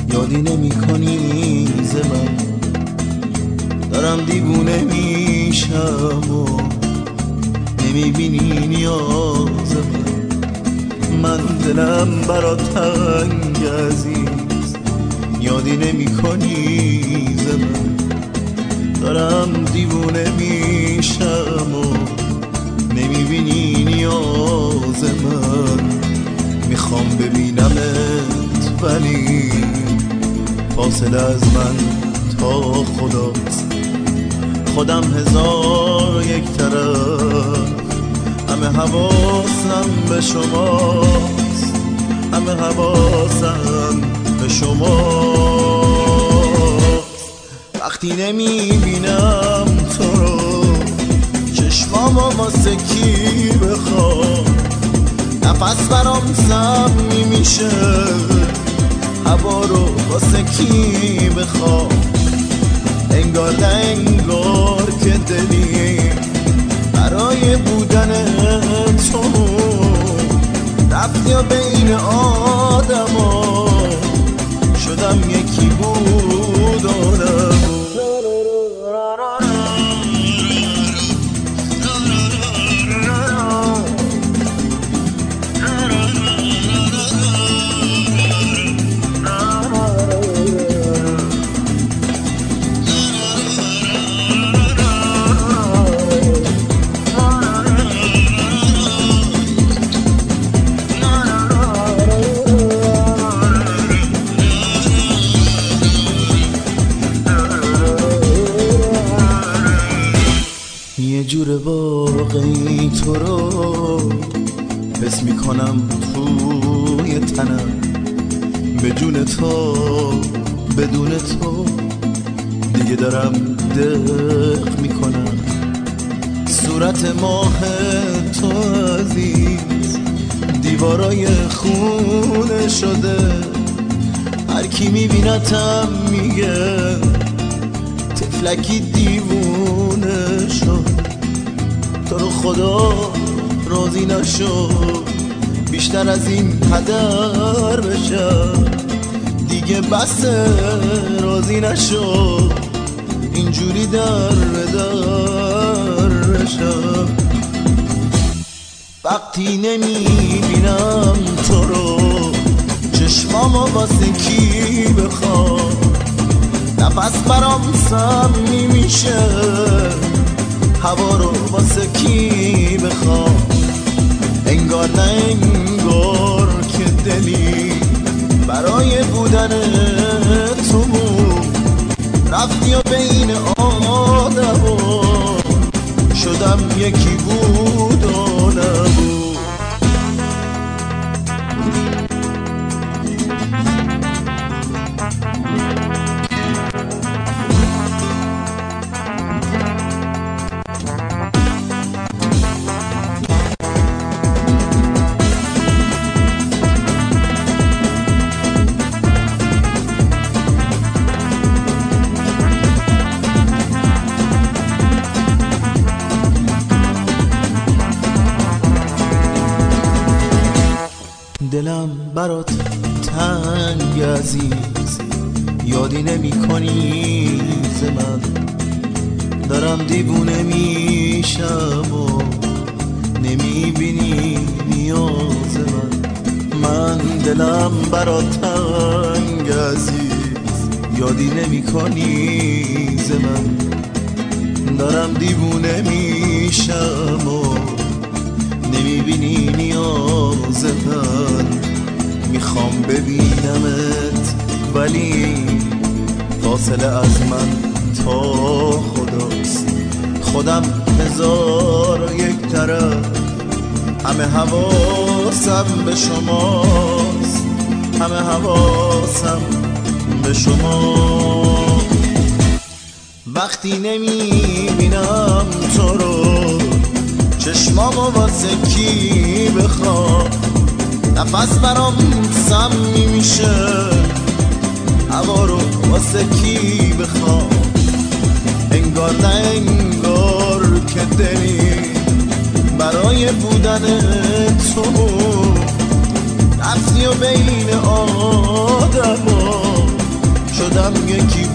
یادی نمی کنی ز من، دارم دیوونه میشم و نمیبینی نیاز من دلم برات تنگ عزیز، یادی نمی کنی ز من، دارم دیوونه میشم و نمیبینی نیاز من. میخوام ببینمت ولی فاصله از من تا خداست، خودم هزار یک طرف، همه حواسم به شماست، همه حواسم به شماست. وقتی نمیبینم تو رو چشمامو واسه کی بخوام، نفس برام سمی میشه هوا رو واسه کی بخوام. انگار نه انگار که دلی برای بودن تو رفتی و بین آدما شدم یکی بود و نبود. یه جور واقعی تو رو حس میکنم توی تنم، به جون تو بدون تو دیگه دارم دق میکنم. صورت ماه تو عزیز دیوارای خونه شده، هر کی میبینتم میگه تفلکی دیوونه شد. تو رو خدا راضی نشد بیشتر از این هدر بشم، دیگه بس راضی نشد اینجوری در بدر بشم. وقتی نمیبینم تو رو چشمامو واسه کی بخوام، نفس برام سمی میشه هوا رو واسه کی بخوام. انگار نه انگار که دلی برای بودن تو رفتی و بین آدم شدم یکی بود و نبود. دلم برات تنگ عزیز، یادی نمی کنی ز من، دارم دیوونه میشم و نمیبینی نیاز من دلم برات تنگ عزیز، یادی نمی کنی ز من، دارم دیوونه میشم و نمیبینی نیاز من. میخوام ببینمت ولی فاصله از من تا خداست، خودم هزار یک طرف، همه حواسم به شماست، همه حواسم به شما. وقتی نمیبینم تو رو چشمامو واسه کی بخوام، نفس برام سمی میشه هوا رو واسه کی بخوام. انگار نه انگار که دلی برای بودن تو رفتی و بین آدم آدم یکی